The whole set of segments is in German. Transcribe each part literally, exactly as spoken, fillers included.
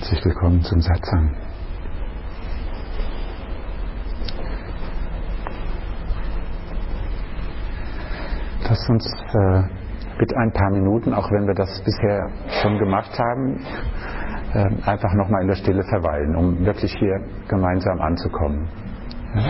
Herzlich willkommen zum Satsang. Lasst uns äh, mit ein paar Minuten, auch wenn wir das bisher schon gemacht haben, äh, einfach nochmal in der Stille verweilen, um wirklich hier gemeinsam anzukommen. Ja?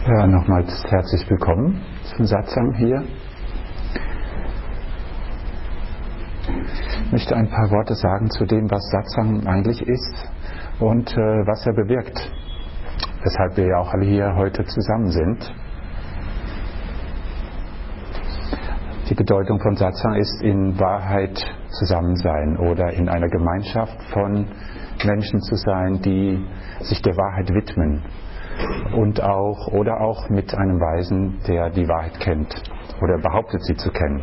Ja, nochmals herzlich willkommen zum Satsang hier. Ich möchte ein paar Worte sagen zu dem, was Satsang eigentlich ist und äh, was er bewirkt, weshalb wir ja auch alle hier heute zusammen sind. Die Bedeutung von Satsang ist in Wahrheit zusammen sein oder in einer Gemeinschaft von Menschen zu sein, die sich der Wahrheit widmen. Und auch, oder auch mit einem Weisen, der die Wahrheit kennt oder behauptet, sie zu kennen.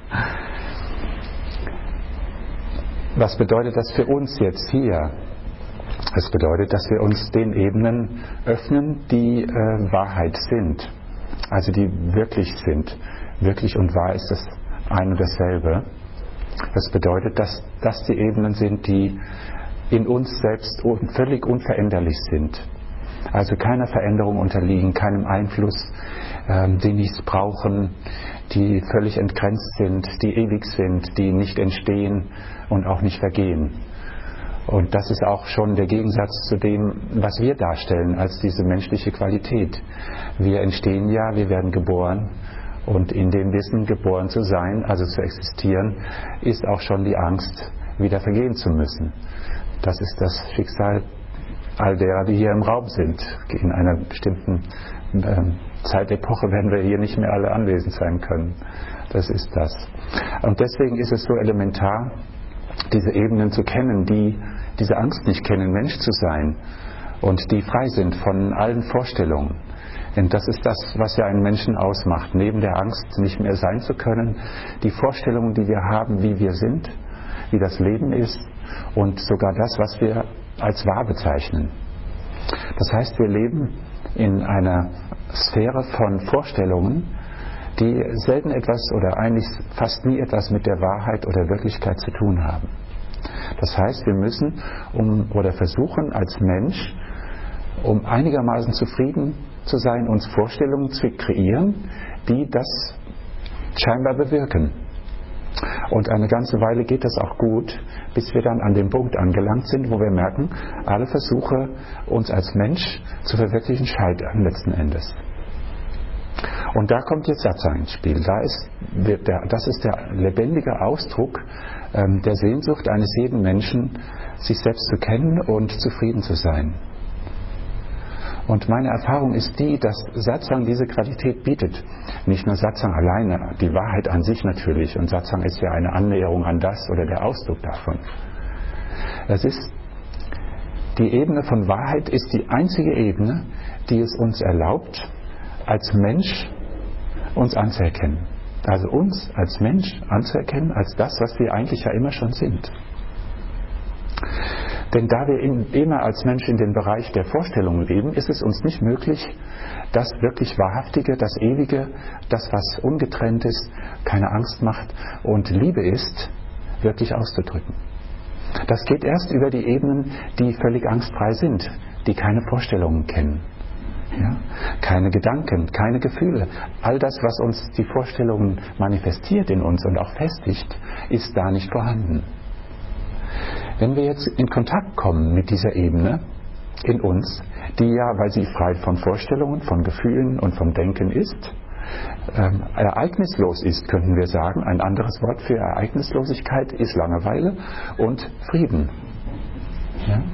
Was bedeutet das für uns jetzt hier? Es bedeutet, dass wir uns den Ebenen öffnen, die äh, Wahrheit sind, also die wirklich sind. Wirklich und wahr ist das ein und dasselbe. Das bedeutet, dass das die Ebenen sind, die in uns selbst un- völlig unveränderlich sind. Also keiner Veränderung unterliegen, keinem Einfluss, ähm, die nichts brauchen, die völlig entgrenzt sind, die ewig sind, die nicht entstehen und auch nicht vergehen. Und das ist auch schon der Gegensatz zu dem, was wir darstellen als diese menschliche Qualität. Wir entstehen ja, wir werden geboren und in dem Wissen, geboren zu sein, also zu existieren, ist auch schon die Angst, wieder vergehen zu müssen. Das ist das Schicksal all derer, die hier im Raum sind. In einer bestimmten ähm, Zeitepoche werden wir hier nicht mehr alle anwesend sein können. Das ist das. Und deswegen ist es so elementar, diese Ebenen zu kennen, die diese Angst nicht kennen, Mensch zu sein und die frei sind von allen Vorstellungen. Denn das ist das, was ja einen Menschen ausmacht. Neben der Angst, nicht mehr sein zu können, die Vorstellungen, die wir haben, wie wir sind, wie das Leben ist und sogar das, was wir als wahr bezeichnen. Das heißt, wir leben in einer Sphäre von Vorstellungen, die selten etwas oder eigentlich fast nie etwas mit der Wahrheit oder Wirklichkeit zu tun haben. Das heißt, wir müssen um, oder versuchen als Mensch, um einigermaßen zufrieden zu sein, uns Vorstellungen zu kreieren, die das scheinbar bewirken. Und eine ganze Weile geht das auch gut, bis wir dann an dem Punkt angelangt sind, wo wir merken, alle Versuche, uns als Mensch zu verwirklichen, scheitern letzten Endes. Und da kommt jetzt Satsang ins Spiel. Da ist, der, das ist der lebendige Ausdruck ähm, der Sehnsucht eines jeden Menschen, sich selbst zu kennen und zufrieden zu sein. Und meine Erfahrung ist die, dass Satsang diese Qualität bietet. Nicht nur Satsang alleine, die Wahrheit an sich natürlich. Und Satsang ist ja eine Annäherung an das oder der Ausdruck davon. Es ist, die Ebene von Wahrheit ist die einzige Ebene, die es uns erlaubt, als Mensch uns anzuerkennen. Also uns als Mensch anzuerkennen, als das, was wir eigentlich ja immer schon sind. Denn da wir in, immer als Mensch in dem Bereich der Vorstellungen leben, ist es uns nicht möglich, das wirklich Wahrhaftige, das Ewige, das, was ungetrennt ist, keine Angst macht und Liebe ist, wirklich auszudrücken. Das geht erst über die Ebenen, die völlig angstfrei sind, die keine Vorstellungen kennen. Ja? Keine Gedanken, keine Gefühle. All das, was uns die Vorstellungen manifestiert in uns und auch festigt, ist da nicht vorhanden. Wenn wir jetzt in Kontakt kommen mit dieser Ebene in uns, die ja, weil sie frei von Vorstellungen, von Gefühlen und vom Denken ist, ähm, ereignislos ist, könnten wir sagen. Ein anderes Wort für Ereignislosigkeit ist Langeweile und Frieden. Ja?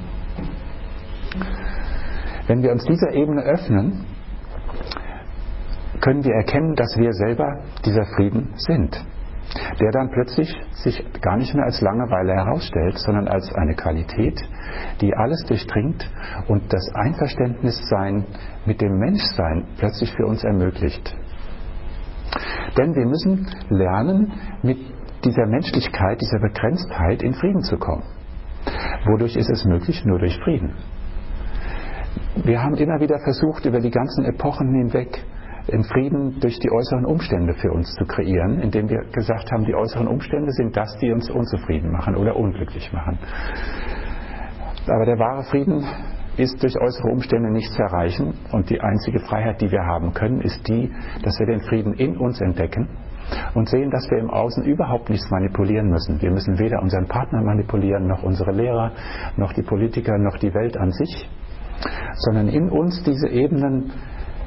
Wenn wir uns dieser Ebene öffnen, können wir erkennen, dass wir selber dieser Frieden sind, der dann plötzlich sich gar nicht mehr als Langeweile herausstellt, sondern als eine Qualität, die alles durchdringt und das Einverständnissein mit dem Menschsein plötzlich für uns ermöglicht. Denn wir müssen lernen, mit dieser Menschlichkeit, dieser Begrenztheit in Frieden zu kommen. Wodurch ist es möglich? Nur durch Frieden. Wir haben immer wieder versucht, über die ganzen Epochen hinweg den Frieden durch die äußeren Umstände für uns zu kreieren, indem wir gesagt haben, die äußeren Umstände sind das, die uns unzufrieden machen oder unglücklich machen. Aber der wahre Frieden ist durch äußere Umstände nicht zu erreichen und die einzige Freiheit, die wir haben können, ist die, dass wir den Frieden in uns entdecken und sehen, dass wir im Außen überhaupt nichts manipulieren müssen. Wir müssen weder unseren Partner manipulieren, noch unsere Lehrer, noch die Politiker, noch die Welt an sich, sondern in uns diese Ebenen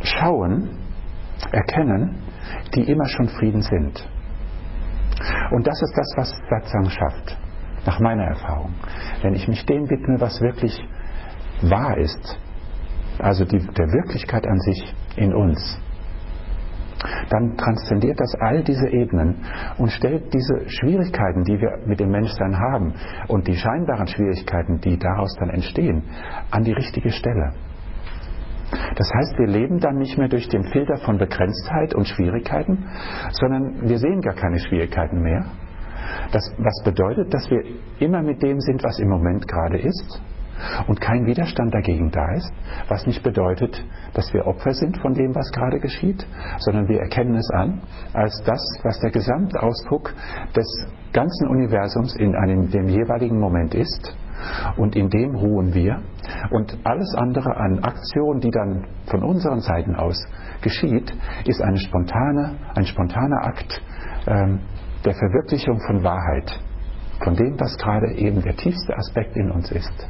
schauen, erkennen, die immer schon Frieden sind. Und das ist das, was Satsang schafft, nach meiner Erfahrung. Wenn ich mich dem widme, was wirklich wahr ist, also die, der Wirklichkeit an sich in uns, dann transzendiert das all diese Ebenen und stellt diese Schwierigkeiten, die wir mit dem Menschsein haben und die scheinbaren Schwierigkeiten, die daraus dann entstehen, an die richtige Stelle. Das heißt, wir leben dann nicht mehr durch den Filter von Begrenztheit und Schwierigkeiten, sondern wir sehen gar keine Schwierigkeiten mehr. Das, was bedeutet, dass wir immer mit dem sind, was im Moment gerade ist und kein Widerstand dagegen da ist, was nicht bedeutet, dass wir Opfer sind von dem, was gerade geschieht, sondern wir erkennen es an als das, was der Gesamtausdruck des ganzen Universums in einem, dem jeweiligen Moment ist. Und in dem ruhen wir. Und alles andere an Aktion, die dann von unseren Seiten aus geschieht, ist eine spontane, ein spontaner Akt ähm, der Verwirklichung von Wahrheit. Von dem, was gerade eben der tiefste Aspekt in uns ist.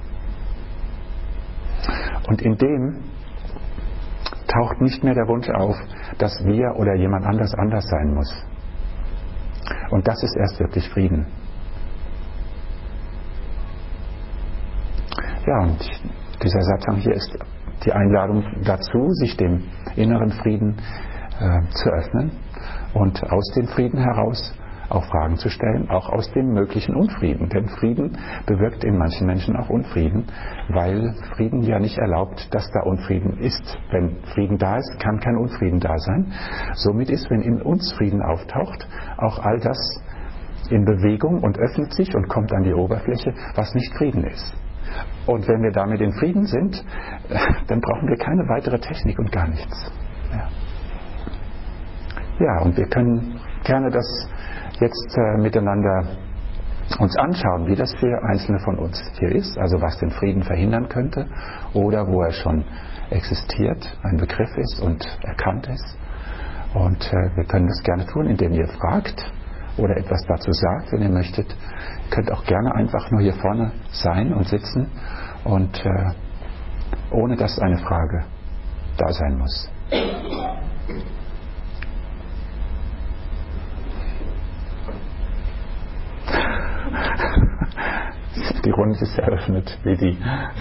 Und in dem taucht nicht mehr der Wunsch auf, dass wir oder jemand anders anders sein muss. Und das ist erst wirklich Frieden. Ja, und dieser Satsang hier ist die Einladung dazu, sich dem inneren Frieden äh, zu öffnen und aus dem Frieden heraus auch Fragen zu stellen, auch aus dem möglichen Unfrieden. Denn Frieden bewirkt in manchen Menschen auch Unfrieden, weil Frieden ja nicht erlaubt, dass da Unfrieden ist. Wenn Frieden da ist, kann kein Unfrieden da sein. Somit ist, wenn in uns Frieden auftaucht, auch all das in Bewegung und öffnet sich und kommt an die Oberfläche, was nicht Frieden ist. Und wenn wir damit in Frieden sind, dann brauchen wir keine weitere Technik und gar nichts. Ja, ja, und wir können gerne das jetzt äh, miteinander uns anschauen, wie das für einzelne von uns hier ist, also was den Frieden verhindern könnte oder wo er schon existiert, ein Begriff ist und erkannt ist. Und äh, wir können das gerne tun, indem ihr fragt oder etwas dazu sagt, wenn ihr möchtet. Ihr könnt auch gerne einfach nur hier vorne sein und sitzen und äh, ohne dass eine Frage da sein muss. Die Runde ist eröffnet, wie die.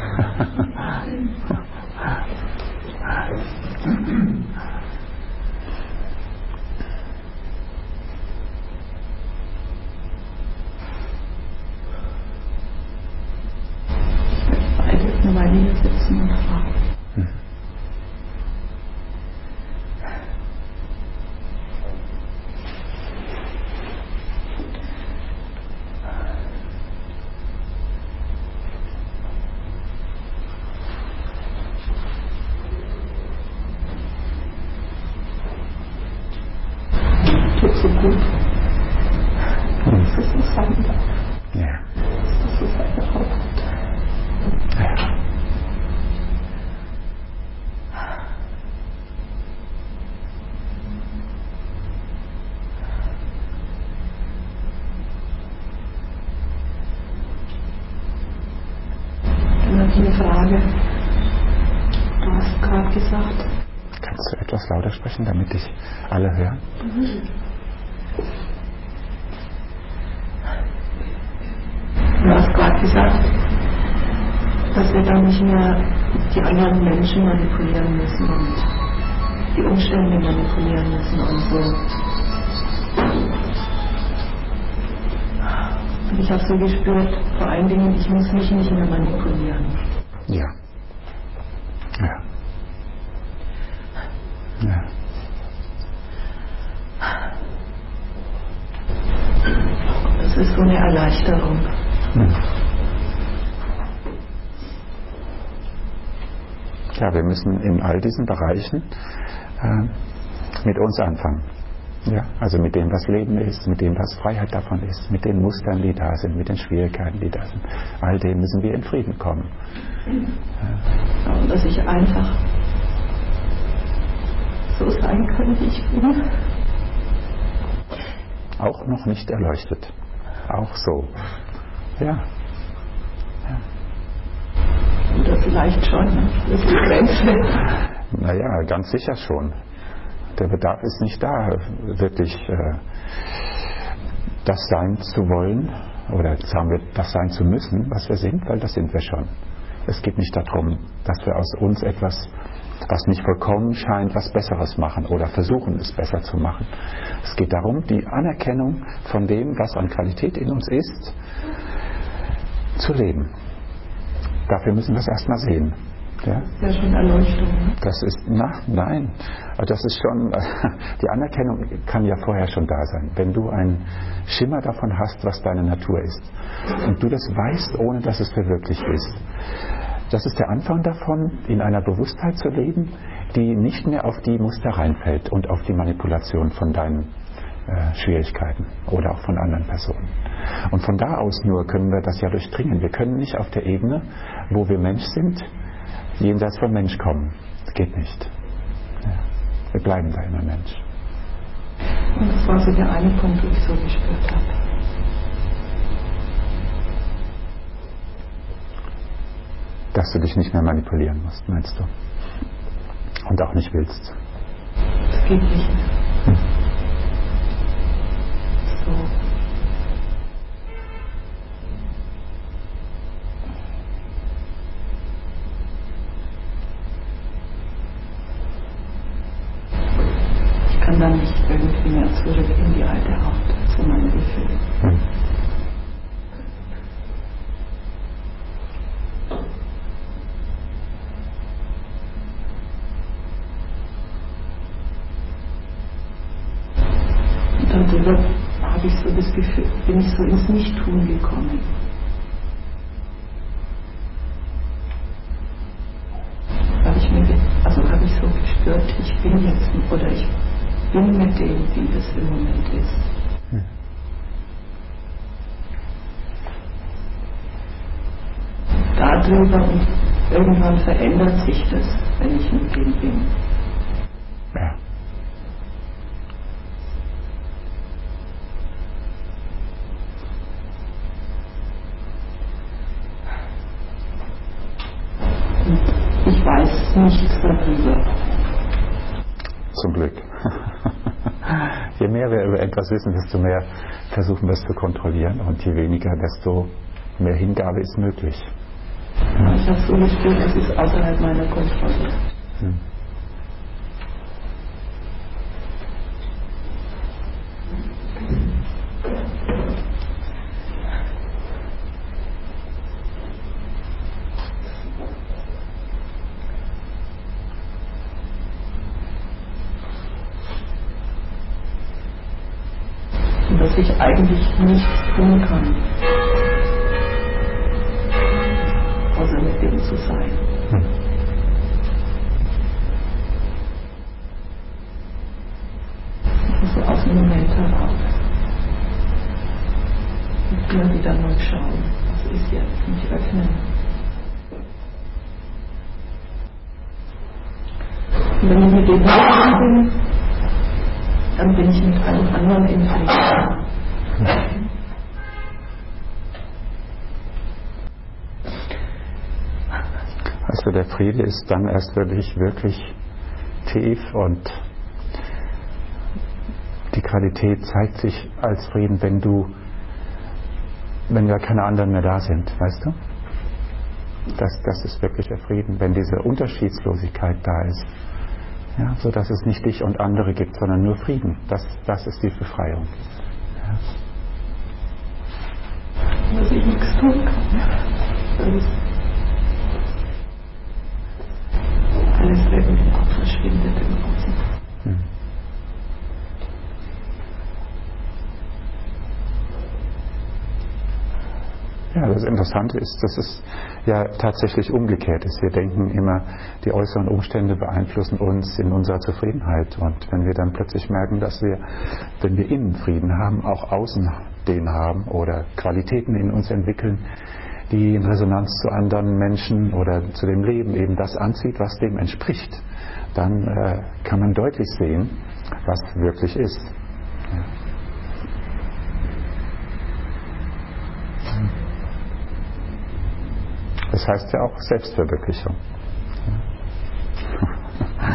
Eine Weile hier sitzen und fragen. Hm. Tut so gut. Hm. Das ist es sein darf. Ja. Das ist seine Haut. Ja. Dann habe ich eine Frage. Du hast gerade gesagt. Kannst du etwas lauter sprechen, damit dich alle hören? Mhm. Du hast gerade gesagt, dass wir dann nicht mehr die anderen Menschen manipulieren müssen und die Umstände manipulieren müssen und so. Und ich habe so gespürt, vor allen Dingen, ich muss mich nicht mehr manipulieren. Ja. Ja. Ja. Das ist so eine Erleichterung. Hm. Ja, wir müssen in all diesen Bereichen äh, mit uns anfangen. Ja, also mit dem, was Leben ist, mit dem, was Freiheit davon ist, mit den Mustern, die da sind, mit den Schwierigkeiten, die da sind. All dem müssen wir in Frieden kommen. Ja, und dass ich einfach so sein kann, wie ich bin. Auch noch nicht erleuchtet. Auch so. Ja. Ja. Oder vielleicht schon, ne? Das ist die Grenze. Naja, ganz sicher schon. Der Bedarf ist nicht da, wirklich äh, das sein zu wollen oder sagen wir, das sein zu müssen, was wir sind, weil das sind wir schon. Es geht nicht darum, dass wir aus uns etwas, was nicht vollkommen scheint, was Besseres machen oder versuchen, es besser zu machen. Es geht darum, die Anerkennung von dem, was an Qualität in uns ist, zu leben. Dafür müssen wir es erstmal sehen. Ja? Das ist ja schon Erleuchtung. Ne? Das ist, na, nein, das ist schon, die Anerkennung kann ja vorher schon da sein. Wenn du einen Schimmer davon hast, was deine Natur ist und du das weißt, ohne dass es verwirklicht ist. Das ist der Anfang davon, in einer Bewusstheit zu leben, die nicht mehr auf die Muster reinfällt und auf die Manipulation von deinen äh, Schwierigkeiten oder auch von anderen Personen. Und von da aus nur können wir das ja durchdringen. Wir können nicht auf der Ebene, wo wir Mensch sind, jenseits von Mensch kommen. Das geht nicht. Ja. Wir bleiben da immer Mensch. Und das war so der eine Punkt, wo ich so gespürt habe. Dass du dich nicht mehr manipulieren musst, meinst du? Und auch nicht willst. Das geht nicht mehr. Hm. So. Ich kann dann nicht irgendwie mehr zurück in die alte Haut zu meinem Gefühl. Hm. Darüber habe ich so das Gefühl, bin ich so ins Nichttun gekommen. Habe ich mir, also habe ich so gespürt, ich bin jetzt, oder ich bin mit dem, wie es im Moment ist. Hm. Darüber und irgendwann verändert sich das, wenn ich mit dem bin. Ja. Ich weiß nichts darüber. Zum Glück. Je mehr wir über etwas wissen, desto mehr versuchen wir es zu kontrollieren und je weniger, desto mehr Hingabe ist möglich. Ja, ich habe so gespürt, es ist außerhalb meiner Kontrolle. Hm. Dass ich eigentlich nichts tun kann, außer mit dem zu sein. Hm. Also aus dem Moment heraus. Und immer wieder mal schauen, was ist jetzt, mich öffnen. Und wenn ich mit dem bin, dann bin ich mit einem anderen in Frieden. Also der Friede ist dann erst wirklich, wirklich tief und die Qualität zeigt sich als Frieden, wenn du, wenn da keine anderen mehr da sind, weißt du? Das, das ist wirklich der Frieden, wenn diese Unterschiedslosigkeit da ist. Ja, so dass es nicht dich und andere gibt, sondern nur Frieden. Das, das ist die Befreiung. Ja. Dass ich nichts tun kann. Alles, alles irgendwie auch verschwindet im Außen. Hm. Ja, das Interessante ist, dass es ja tatsächlich umgekehrt ist. Wir denken immer, die äußeren Umstände beeinflussen uns in unserer Zufriedenheit. Und wenn wir dann plötzlich merken, dass wir, wenn wir innen Frieden haben, auch außen den haben oder Qualitäten in uns entwickeln, die in Resonanz zu anderen Menschen oder zu dem Leben eben das anzieht, was dem entspricht, dann äh, kann man deutlich sehen, was wirklich ist. Ja. Das heißt ja auch Selbstverwirklichung.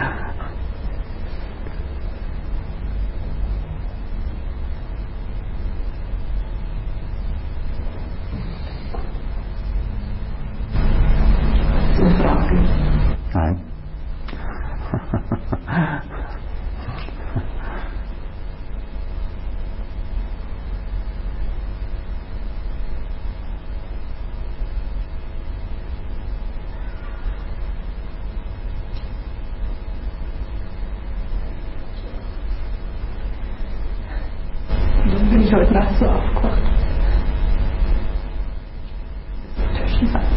heute Nacht so aufkocht. Das ist natürlich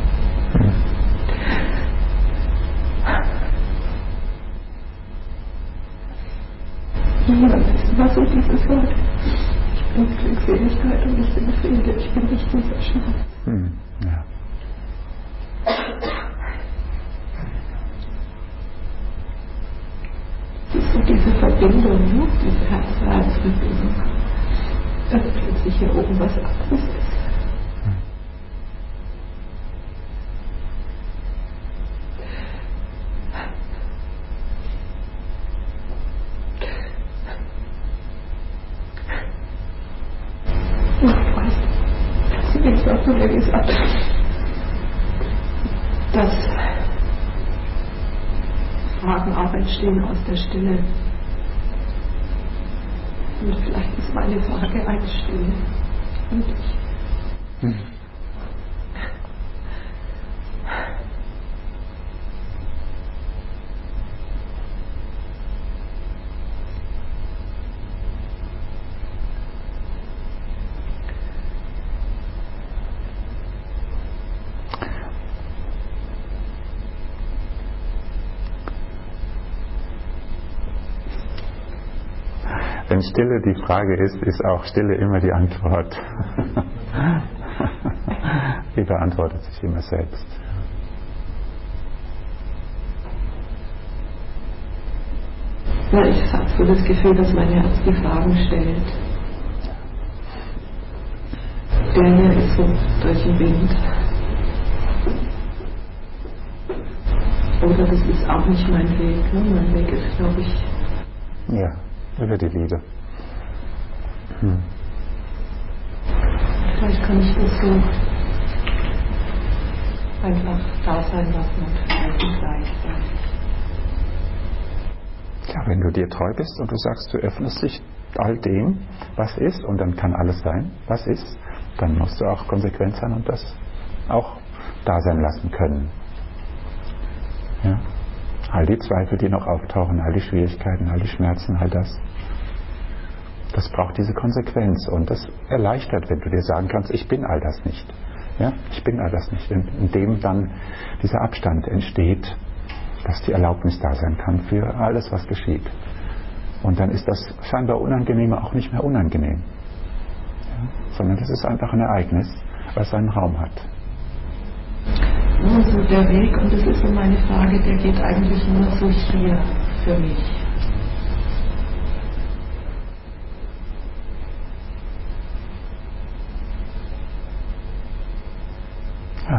ja, das war so dieses Wort. Ich bin Glückseligkeit und ich bin Friede, ich bin nicht dieser Schmerz. Hm, ja. Es ist so diese Verbindung, ne? Diese Herz-Herz-Verbindung, dass plötzlich hier oben was anderes ist. Ich habe mir gesagt, dass Fragen auch entstehen aus der Stille. Und vielleicht ist meine Frage eine Stille. Und ich. Hm. Wenn Stille die Frage ist, ist auch Stille immer die Antwort. Die beantwortet sich immer selbst. Ja, ich habe so das Gefühl, dass mein Herz die Fragen stellt. Der hier ist so durch den Wind. Oder das ist auch nicht mein Weg. Ne? Mein Weg ist, glaube ich... Ja. Über die Liebe. Hm. Vielleicht kann ich das so einfach da sein lassen und vielleicht gleichzeitig. Ja, wenn du dir treu bist und du sagst, du öffnest dich all dem, was ist, und dann kann alles sein, was ist, dann musst du auch konsequent sein und das auch da sein lassen können. Ja? All die Zweifel, die noch auftauchen, all die Schwierigkeiten, all die Schmerzen, all das. Das braucht diese Konsequenz und das erleichtert, wenn du dir sagen kannst, ich bin all das nicht. Ja, ich bin all das nicht. Indem dann dieser Abstand entsteht, dass die Erlaubnis da sein kann für alles, was geschieht. Und dann ist das scheinbar Unangenehme auch nicht mehr unangenehm. Ja, sondern das ist einfach ein Ereignis, was seinen Raum hat. Also der Weg, und das ist so meine Frage, der geht eigentlich nur so hier für mich. Ja.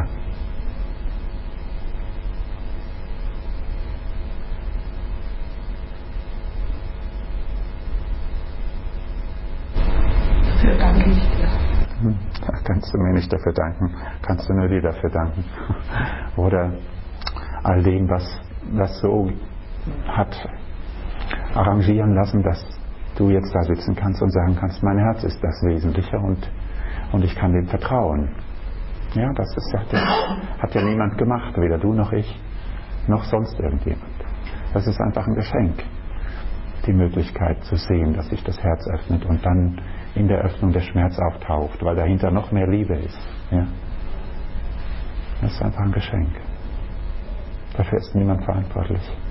Dafür danke ich dir. Hm, da kannst du mir nicht dafür danken, kannst du nur dir dafür danken. Oder all dem, was das so hat arrangieren lassen, dass du jetzt da sitzen kannst und sagen kannst, mein Herz ist das Wesentliche und, und ich kann dem vertrauen. Ja, das ist, hat, ja, hat ja niemand gemacht, weder du noch ich, noch sonst irgendjemand. Das ist einfach ein Geschenk, die Möglichkeit zu sehen, dass sich das Herz öffnet und dann in der Öffnung der Schmerz auftaucht, weil dahinter noch mehr Liebe ist. Ja? Das ist einfach ein Geschenk. Dafür ist niemand verantwortlich.